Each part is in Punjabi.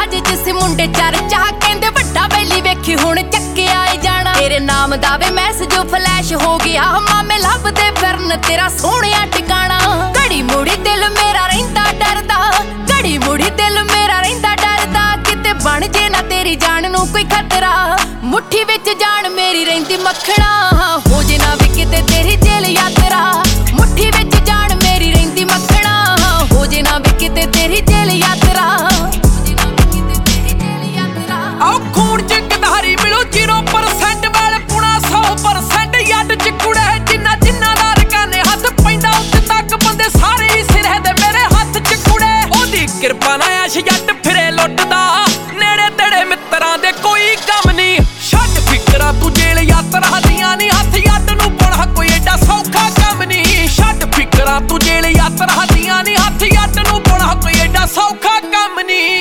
ਰਾਜ ਜਿਸ ਮੁੰਡੇ ਚਰਚਾ ਕਹਿੰਦੇ ਵੱਡਾ ਵੈਲੀ ਵੇਖੀ ਹੁਣ ਚੱਕਿਆ ਏ ਜਾਣਾ। ਤੇਰੇ ਨਾਮ ਦਾ ਵੇ ਮੈਸੇਜ ਫਲੈਸ਼ ਹੋ ਗਿਆ ਮਾਮੇ ਲੱਭਦੇ ਫਿਰਨ ਤੇਰਾ ਸੋਹਣਿਆ ਟਿਕਾਣਾ। ਘੜੀ ਮੁੜੀ ਦਿਲ ਮੇਰਾ ਰਹਿੰਦਾ ਡਰਦਾ, ਘੜੀ ਮੁੜੀ ਦਿਲ ਮੇਰਾ ਰਹਿੰਦਾ ਡਰਦਾ, ਕਿਤੇ ਬਣ ਜੇ ਨਾ ਤੇਰੀ ਜਾਨ ਨੂੰ ਕੋਈ ਖਤਰਾ। ਮੁੱਠੀ ਵਿੱਚ ਜਾਨ ਮੇਰੀ ਰਹਿੰਦੀ ਮੱਖਣਾ, ਹੋ ਜੇ ਨਾ ਵੀ ਕਿਤੇ ਤੇਰੀ ਜੇਲ੍ਹ ਯਾਤਰਾ। ਮੁੱਠੀ ਵਿੱਚ ਜਾਨ ਮੇਰੀ ਰਹਿੰਦੀ ਮੱਖਣਾ, ਹੋ ਜੇ ਨਾ ਵੀ ਕਿਤੇ ਤੇਰੀ ਜੇਲ੍ਹ ਯਾਤਰਾ। ਆਓ ਖੂਨ ਚ ਗਦਾਰੀ ਮਿਲੋ 0% ਵਾਲ ਪੁਣਾ 100% ਯੱਡ ਚ ਕੁੜੇ ਜਿੰਨਾ ਜਿੰਨਾ ਦਾ ਰਕਾਨੇ ਹੱਥ ਪੈਂਦਾ ਉੱਤੇ ਤੱਕ ਬੰਦੇ ਸਾਰੇ ਹੀ ਸਿਰੇ ਦੇ ਮੇਰੇ ਹੱਥ ਚ ਕੁੜੇ। ਉਹਦੀ ਕਿਰਪਾ ਨਾਲ ਐਸ਼ ਜੱਟ ਫਿਰੇ ਲੁੱਟਦਾ, ਨੇੜੇ ਤੇੜੇ ਮਿੱਤਰਾਂ ਦੇ ਕੋਈ ਕੰਮ ਨਹੀਂ। ਛੱਡ ਫਿਕਰਾਂ ਤੂੰ ਜੇਲ੍ਹ ਯਾਤਰਾ ਦੀਆਂ ਨੀ, ਹੱਥ ਯੱਟ ਨੂੰ ਪਾਉਣਾ ਕੋਈ ਏਡਾ ਸੌਖਾ ਕੰਮ ਨਹੀਂ। ਛੱਡ ਫਿਕਰਾਂ ਤੂੰ ਜੇਲ੍ਹ ਯਾਤਰਾ ਦੀਆਂ ਨੀ, ਹੱਥ ਯੱਟ ਨੂੰ ਪਾਉਣਾ ਕੋਈ ਏਡਾ ਸੌਖਾ ਕੰਮ ਨਹੀਂ।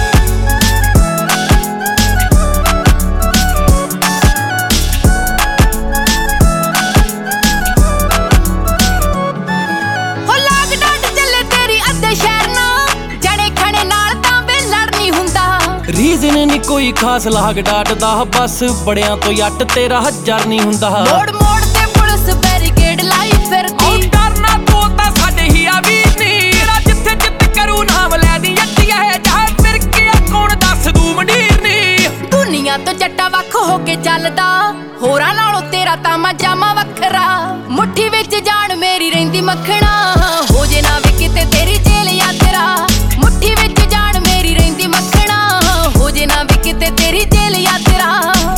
ਰੀਜ਼ਨ ਨੀ ਕੋਈ ਖਾਸ ਲਾਗ ਡਾਟਦਾ, ਬਸ ਬੜਿਆਂ ਤੋਂ ਯੱਟ ਤੇਰਾ ਹੱਜਰ ਨਹੀਂ ਹੁੰਦਾ। ਮੋੜ ਮੋੜ ਤੇ ਪੁਲਿਸ ਬੈਰੀਕੇਡ ਲਾਈ ਫਿਰਦੀ, ਡਰਨਾ ਤੂੰ ਤਾਂ ਸਾਡੇ ਹੀ ਆ ਵੀਰ ਨੀ। ਤੇਰਾ ਜਿੱਥੇ ਜਿੱਤ ਕਰੂ ਨਾਮ ਲੈ ਦੀ ਯੱਟੀ ਹੈ ਜਾ ਫਿਰ ਕੇ ਕੌਣ ਦੱਸ ਦੂ ਮੰਡੀਰ ਨੀ। ਦੁਨੀਆ ਤੋਂ ਜੱਟਾ ਵੱਖ ਹੋ ਕੇ ਚੱਲਦਾ, ਹੋਰਾਂ ਨਾਲੋਂ ਤੇਰਾ ਤਾਮਾ ਜਾਮਾ ਵੱਖਰਾ। ਮੁੱਠੀ ਵਿੱਚ ਜਾਨ ਮੇਰੀ ਰਹਿੰਦੀ ਮੱਖਣਾ, ਹੋ ਜੇ ਨਾ ਵੀ ਕਿਤੇ ਤੇਰੀ ਜੇਲ੍ਹ ਯਾਤਰਾ। ਮੁੱਠੀ ਵਿੱਚ ਜਾਨ ਮੇਰੀ ਰਹਿੰਦੀ ਮੱਖਣਾ, ਹੋ ਜੇ ਨਾ ਵੀ ਕਿਤੇ ਤੇਰੀ ਜੇਲ੍ਹ ਯਾਤਰਾ।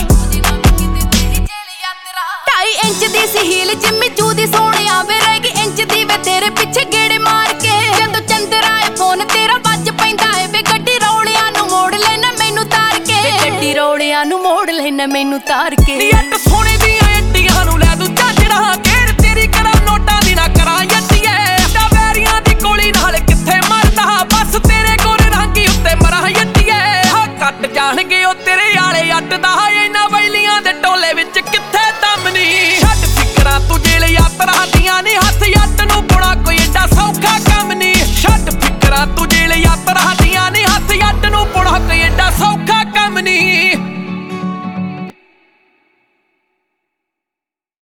2.5 ਇੰਚ ਦੀ ਸੀ ਹੀਲ ਜਿੰਮੀ ਚੂ ਦੀ ਸੋਹਣਿਆ ਵੇ ਰਹਿ ਗਈ ਇੰਚ ਦੀ ਵੇ ਤੇਰੇ ਪਿੱਛੇ ਗੇੜੇ ਮਾਰ ਕੇ। ਜਦੋਂ ਚੰਦਰਾ ਏ ਫੋਨ ਤੇਰਾ ਵੱਜ ਪੈਂਦਾ ਏ ਵੇ ਗੱਡੀ ਰੌਲਿਆਂ ਨੂੰ ਮੋੜ ਲੈਣਾ ਮੈਨੂੰ ਤਾਰ ਕੇ। ਗੱਡੀ ਰੌਲਿਆਂ ਨੂੰ ਮੋੜ ਲੈਣਾ ਮੈਨੂੰ ਤਾਰ ਕੇ। ਯੱਟ ਸੋਹਣੇ ਦੀ